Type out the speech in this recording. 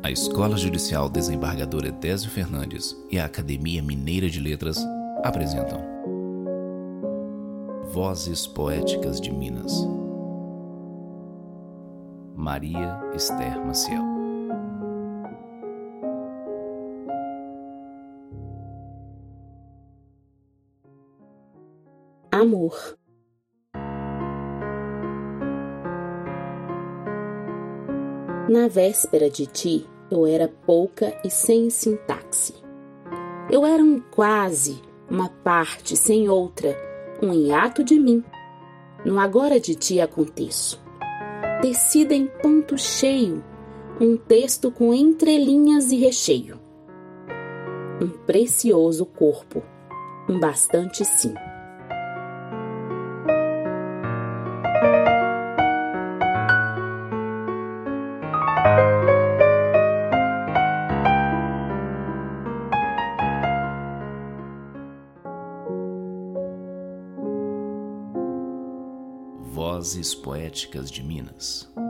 A Escola Judicial Desembargador Edésio Fernandes e a Academia Mineira de Letras apresentam Vozes Poéticas de Minas. Maria Esther Maciel. Amor. Na véspera de ti, eu era pouca e sem sintaxe. Eu era um quase, uma parte sem outra, um hiato de mim. No agora de ti aconteço. Tecida em ponto cheio, um texto com entrelinhas e recheio. Um precioso corpo, um bastante sim. Vozes Poéticas de Minas.